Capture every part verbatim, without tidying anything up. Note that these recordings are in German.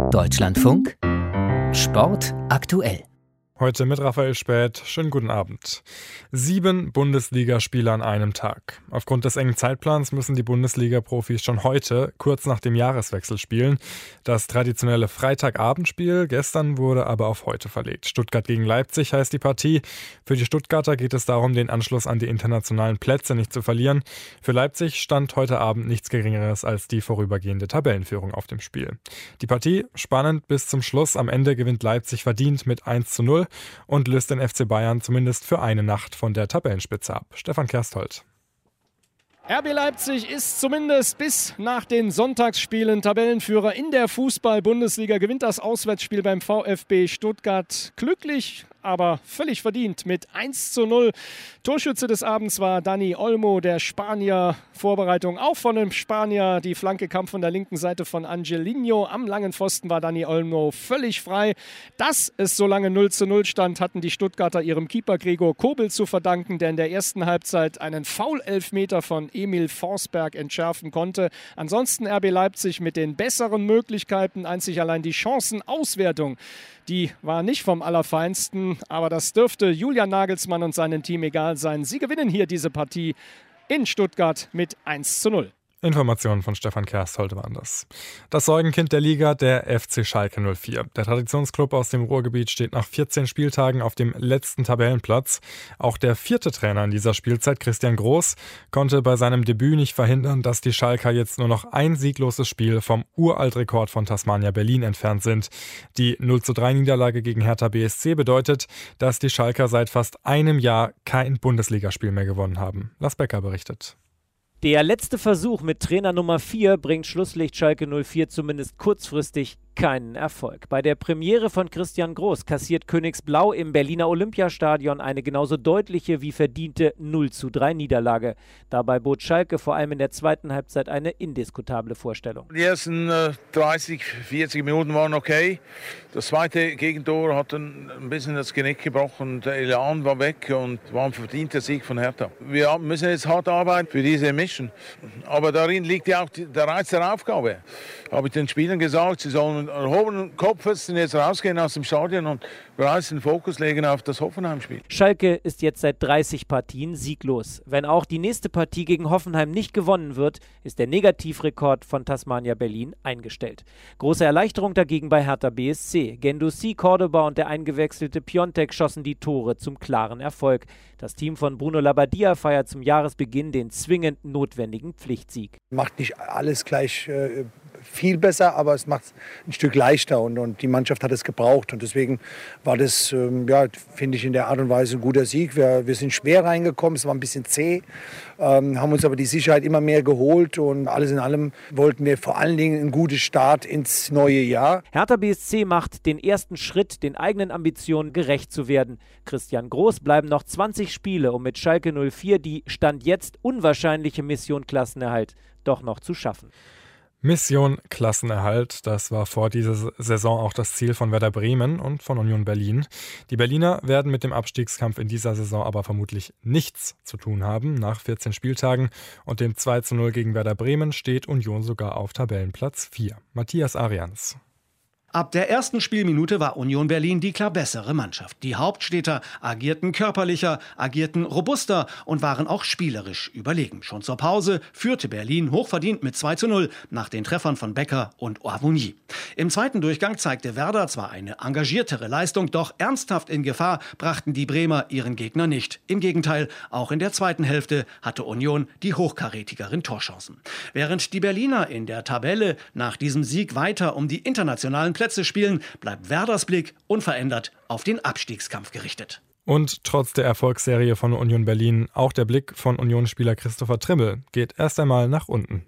Deutschlandfunk Sport aktuell. Heute mit Raphael Späth. Schönen guten Abend. Sieben Bundesligaspiele an einem Tag. Aufgrund des engen Zeitplans müssen die Bundesliga-Profis schon heute, kurz nach dem Jahreswechsel, spielen. Das traditionelle Freitagabendspiel gestern wurde aber auf heute verlegt. Stuttgart gegen Leipzig heißt die Partie. Für die Stuttgarter geht es darum, den Anschluss an die internationalen Plätze nicht zu verlieren. Für Leipzig stand heute Abend nichts Geringeres als die vorübergehende Tabellenführung auf dem Spiel. Die Partie spannend bis zum Schluss. Am Ende gewinnt Leipzig verdient mit eins zu null. Und löst den F C Bayern zumindest für eine Nacht von der Tabellenspitze ab. Stefan Kersthold. R B Leipzig ist zumindest bis nach den Sonntagsspielen Tabellenführer in der Fußball-Bundesliga, gewinnt das Auswärtsspiel beim VfB Stuttgart glücklich, aber völlig verdient mit eins zu null. Torschütze des Abends war Dani Olmo, der Spanier. Vorbereitung auch von einem Spanier. Die Flanke kam von der linken Seite von Angelino. Am langen Pfosten war Dani Olmo völlig frei. Dass es so lange null zu null stand, hatten die Stuttgarter ihrem Keeper Gregor Kobel zu verdanken, der in der ersten Halbzeit einen Foul-Elfmeter von Emil Forsberg entschärfen konnte. Ansonsten R B Leipzig mit den besseren Möglichkeiten, einzig allein die Chancenauswertung. Die war nicht vom Allerfeinsten, aber das dürfte Julian Nagelsmann und seinem Team egal sein. Sie gewinnen hier diese Partie in Stuttgart mit eins zu null. Informationen von Stefan Kersthold waren das. Das Sorgenkind der Liga, der F C Schalke null vier. Der Traditionsclub aus dem Ruhrgebiet steht nach vierzehn Spieltagen auf dem letzten Tabellenplatz. Auch der vierte Trainer in dieser Spielzeit, Christian Groß, konnte bei seinem Debüt nicht verhindern, dass die Schalker jetzt nur noch ein siegloses Spiel vom Uraltrekord von Tasmania Berlin entfernt sind. Die null zu drei Niederlage gegen Hertha B S C bedeutet, dass die Schalker seit fast einem Jahr kein Bundesligaspiel mehr gewonnen haben. Lars Becker berichtet. Der letzte Versuch mit Trainer Nummer vier bringt Schlusslicht Schalke null vier zumindest kurzfristig keinen Erfolg. Bei der Premiere von Christian Groß kassiert Königsblau im Berliner Olympiastadion eine genauso deutliche wie verdiente null zu drei Niederlage. Dabei bot Schalke vor allem in der zweiten Halbzeit eine indiskutable Vorstellung. Die ersten äh, dreißig, vierzig Minuten waren okay. Das zweite Gegentor hat ein, ein bisschen das Genick gebrochen. Der Elan war weg und war ein verdienter Sieg von Hertha. Wir müssen jetzt hart arbeiten für diese Mission. Aber darin liegt ja auch die, der Reiz der Aufgabe. Habe ich den Spielern gesagt, sie sollen erhobenen Kopfes jetzt rausgehen aus dem Stadion und bereits den Fokus legen auf das Hoffenheim-Spiel. Schalke ist jetzt seit dreißig Partien sieglos. Wenn auch die nächste Partie gegen Hoffenheim nicht gewonnen wird, ist der Negativrekord von Tasmania Berlin eingestellt. Große Erleichterung dagegen bei Hertha B S C. Guendouzi, Cordoba und der eingewechselte Piontek schossen die Tore zum klaren Erfolg. Das Team von Bruno Labbadia feiert zum Jahresbeginn den zwingend notwendigen Pflichtsieg. Macht nicht alles gleich äh, viel besser, aber es macht es ein Stück leichter und, und die Mannschaft hat es gebraucht und deswegen war das, ähm, ja, finde ich, in der Art und Weise ein guter Sieg. Wir, wir sind schwer reingekommen, es war ein bisschen zäh, ähm, haben uns aber die Sicherheit immer mehr geholt und alles in allem wollten wir vor allen Dingen einen guten Start ins neue Jahr. Hertha B S C macht den ersten Schritt, den eigenen Ambitionen gerecht zu werden. Christian Groß bleiben noch zwanzig Spiele, um mit Schalke null vier die Stand jetzt unwahrscheinliche Mission Klassenerhalt doch noch zu schaffen. Mission Klassenerhalt, das war vor dieser Saison auch das Ziel von Werder Bremen und von Union Berlin. Die Berliner werden mit dem Abstiegskampf in dieser Saison aber vermutlich nichts zu tun haben. Nach vierzehn Spieltagen und dem zwei zu null gegen Werder Bremen steht Union sogar auf Tabellenplatz vier. Matthias Arians. Ab der ersten Spielminute war Union Berlin die klar bessere Mannschaft. Die Hauptstädter agierten körperlicher, agierten robuster und waren auch spielerisch überlegen. Schon zur Pause führte Berlin hochverdient mit zwei zu null nach den Treffern von Becker und Oavuni. Im zweiten Durchgang zeigte Werder zwar eine engagiertere Leistung, doch ernsthaft in Gefahr brachten die Bremer ihren Gegner nicht. Im Gegenteil, auch in der zweiten Hälfte hatte Union die hochkarätigeren Torchancen. Während die Berliner in der Tabelle nach diesem Sieg weiter um die internationalen Plätze spielen, bleibt Werders Blick unverändert auf den Abstiegskampf gerichtet. Und trotz der Erfolgsserie von Union Berlin, auch der Blick von Unionsspieler Christopher Trimmel geht erst einmal nach unten.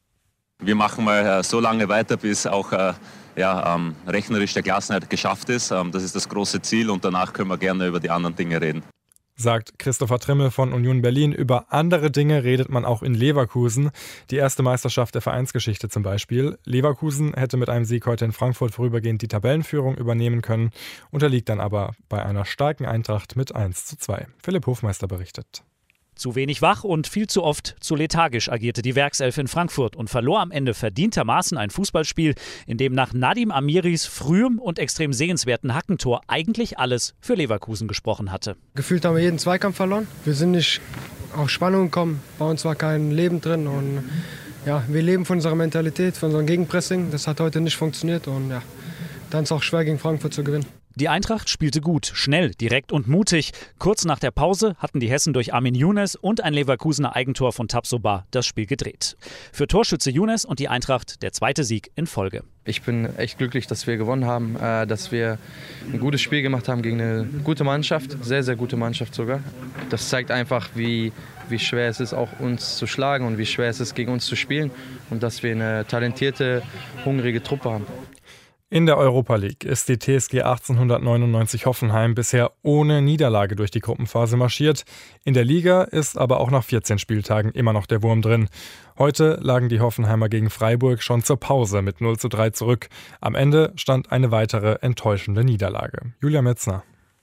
Wir machen mal äh, so lange weiter, bis auch äh, ja, ähm, rechnerisch der Klassenerhalt geschafft ist. Ähm, das ist das große Ziel und danach können wir gerne über die anderen Dinge reden. Sagt Christopher Trimmel von Union Berlin. Über andere Dinge redet man auch in Leverkusen. Die erste Meisterschaft der Vereinsgeschichte zum Beispiel. Leverkusen hätte mit einem Sieg heute in Frankfurt vorübergehend die Tabellenführung übernehmen können, unterliegt dann aber bei einer starken Eintracht mit eins zu zwei. Philipp Hofmeister berichtet. Zu wenig wach und viel zu oft zu lethargisch agierte die Werkself in Frankfurt und verlor am Ende verdientermaßen ein Fußballspiel, in dem nach Nadim Amiris frühem und extrem sehenswerten Hackentor eigentlich alles für Leverkusen gesprochen hatte. Gefühlt haben wir jeden Zweikampf verloren. Wir sind nicht auf Spannung gekommen. Bei uns war kein Leben drin. Und ja, wir leben von unserer Mentalität, von unserem Gegenpressing. Das hat heute nicht funktioniert. Und ja, dann ist es auch schwer, gegen Frankfurt zu gewinnen. Die Eintracht spielte gut, schnell, direkt und mutig. Kurz nach der Pause hatten die Hessen durch Armin Younes und ein Leverkusener Eigentor von Tapsoba das Spiel gedreht. Für Torschütze Younes und die Eintracht der zweite Sieg in Folge. Ich bin echt glücklich, dass wir gewonnen haben, dass wir ein gutes Spiel gemacht haben gegen eine gute Mannschaft, sehr, sehr gute Mannschaft sogar. Das zeigt einfach, wie, wie schwer es ist, auch uns zu schlagen und wie schwer es ist, gegen uns zu spielen und dass wir eine talentierte, hungrige Truppe haben. In der Europa League ist die T S G achtzehnhundertneunundneunzig Hoffenheim bisher ohne Niederlage durch die Gruppenphase marschiert. In der Liga ist aber auch nach vierzehn Spieltagen immer noch der Wurm drin. Heute lagen die Hoffenheimer gegen Freiburg schon zur Pause mit null zu drei zurück. Am Ende stand eine weitere enttäuschende Niederlage. Julia Metzner.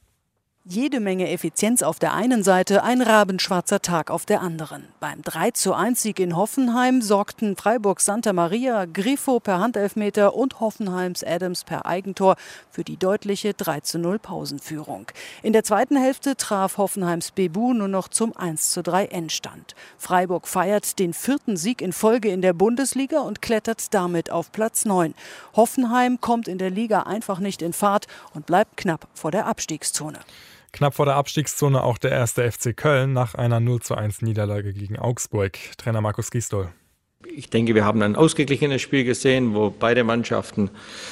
Jede Menge Effizienz auf der einen Seite, ein rabenschwarzer Tag auf der anderen. Beim drei zu eins Sieg in Hoffenheim sorgten Freiburgs Santa Maria, Grifo per Handelfmeter und Hoffenheims Adams per Eigentor für die deutliche drei zu null Pausenführung. In der zweiten Hälfte traf Hoffenheims Bebu nur noch zum eins zu drei Endstand. Freiburg feiert den vierten Sieg in Folge in der Bundesliga und klettert damit auf Platz neun. Hoffenheim kommt in der Liga einfach nicht in Fahrt und bleibt knapp vor der Abstiegszone. Knapp vor der Abstiegszone auch der erste F C Köln nach einer null zu eins Niederlage gegen Augsburg. Trainer Markus Gisdol. Ich denke, wir haben ein ausgeglichenes Spiel gesehen, wo beide Mannschaften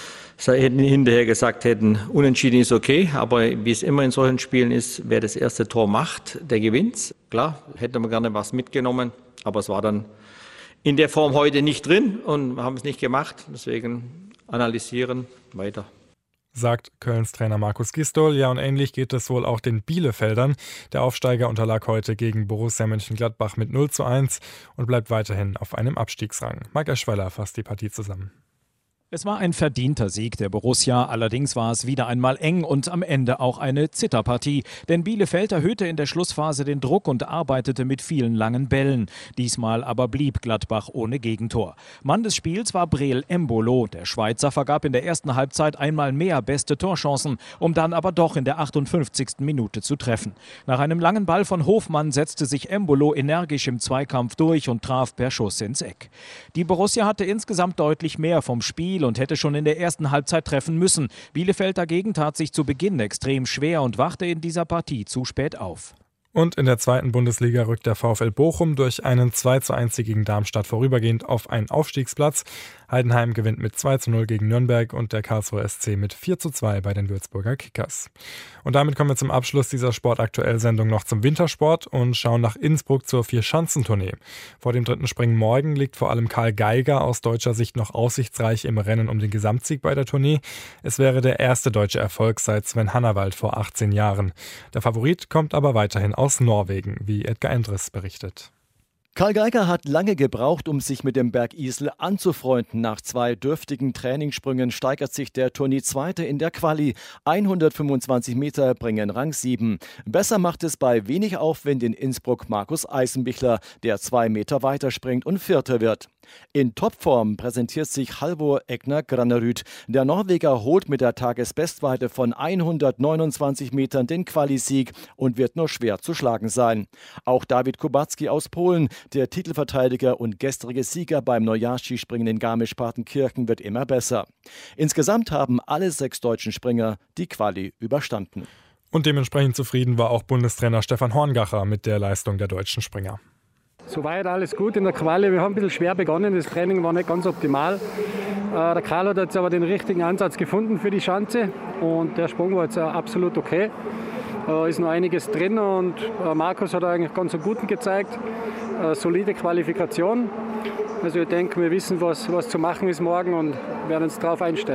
hinterher gesagt hätten, unentschieden ist okay, aber wie es immer in solchen Spielen ist, wer das erste Tor macht, der gewinnt. Klar, hätte man gerne was mitgenommen, aber es war dann in der Form heute nicht drin und wir haben es nicht gemacht. Deswegen analysieren, weiter. Sagt Kölns Trainer Markus Gisdol. Ja, und ähnlich geht es wohl auch den Bielefeldern. Der Aufsteiger unterlag heute gegen Borussia Mönchengladbach mit null zu eins und bleibt weiterhin auf einem Abstiegsrang. Marc Eschweiler fasst die Partie zusammen. Es war ein verdienter Sieg der Borussia, allerdings war es wieder einmal eng und am Ende auch eine Zitterpartie. Denn Bielefeld erhöhte in der Schlussphase den Druck und arbeitete mit vielen langen Bällen. Diesmal aber blieb Gladbach ohne Gegentor. Mann des Spiels war Breel Embolo. Der Schweizer vergab in der ersten Halbzeit einmal mehr beste Torchancen, um dann aber doch in der achtundfünfzigsten Minute zu treffen. Nach einem langen Ball von Hofmann setzte sich Embolo energisch im Zweikampf durch und traf per Schuss ins Eck. Die Borussia hatte insgesamt deutlich mehr vom Spiel und hätte schon in der ersten Halbzeit treffen müssen. Bielefeld dagegen tat sich zu Beginn extrem schwer und wachte in dieser Partie zu spät auf. Und in der zweiten Bundesliga rückt der VfL Bochum durch einen zwei zu eins gegen Darmstadt vorübergehend auf einen Aufstiegsplatz. Heidenheim gewinnt mit zwei zu null gegen Nürnberg und der Karlsruher S C mit vier zu zwei bei den Würzburger Kickers. Und damit kommen wir zum Abschluss dieser Sportaktuell-Sendung noch zum Wintersport und schauen nach Innsbruck zur Vier-Schanzentournee. Vor dem dritten Springen morgen liegt vor allem Karl Geiger aus deutscher Sicht noch aussichtsreich im Rennen um den Gesamtsieg bei der Tournee. Es wäre der erste deutsche Erfolg seit Sven Hannawald vor achtzehn Jahren. Der Favorit kommt aber weiterhin aus Norwegen, wie Edgar Endres berichtet. Karl Geiger hat lange gebraucht, um sich mit dem Bergisel anzufreunden. Nach zwei dürftigen Trainingssprüngen steigert sich der Tournee-Zweite in der Quali. hundertfünfundzwanzig Meter bringen Rang sieben. Besser macht es bei wenig Aufwind in Innsbruck Markus Eisenbichler, der zwei Meter weiterspringt und Vierter wird. In Topform präsentiert sich Halvor Egner Granerud. Der Norweger holt mit der Tagesbestweite von hundertneunundzwanzig Metern den Qualisieg und wird nur schwer zu schlagen sein. Auch David Kubacki aus Polen, der Titelverteidiger und gestrige Sieger beim Neujahrsskispringen in Garmisch-Partenkirchen, wird immer besser. Insgesamt haben alle sechs deutschen Springer die Quali überstanden. Und dementsprechend zufrieden war auch Bundestrainer Stefan Horngacher mit der Leistung der deutschen Springer. Soweit alles gut in der Quali. Wir haben ein bisschen schwer begonnen, das Training war nicht ganz optimal. Der Karl hat jetzt aber den richtigen Ansatz gefunden für die Schanze und der Sprung war jetzt absolut okay. Da ist noch einiges drin und Markus hat eigentlich ganz einen guten gezeigt. Eine solide Qualifikation. Also ich denke, wir wissen, was, was zu machen ist morgen und werden uns darauf einstellen.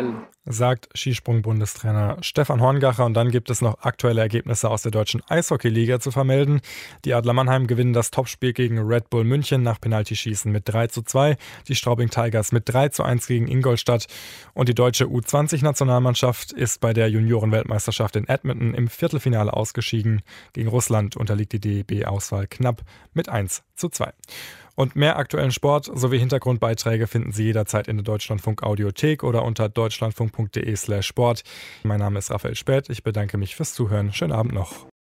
sagt Skisprung-Bundestrainer Stefan Horngacher. Und dann gibt es noch aktuelle Ergebnisse aus der deutschen Eishockeyliga zu vermelden. Die Adler Mannheim gewinnen das Topspiel gegen Red Bull München nach Penaltyschießen mit drei zu zwei. Die Straubing Tigers mit drei zu eins gegen Ingolstadt. Und die deutsche U zwanzig Nationalmannschaft ist bei der Juniorenweltmeisterschaft in Edmonton im Viertelfinale ausgeschieden. Gegen Russland unterliegt die D E B-Auswahl knapp mit eins zu zwei. Und mehr aktuellen Sport sowie Hintergrundbeiträge finden Sie jederzeit in der Deutschlandfunk Audiothek oder unter deutschlandfunk punkt de slash sport. Mein Name ist Raphael Späth. Ich bedanke mich fürs Zuhören. Schönen Abend noch.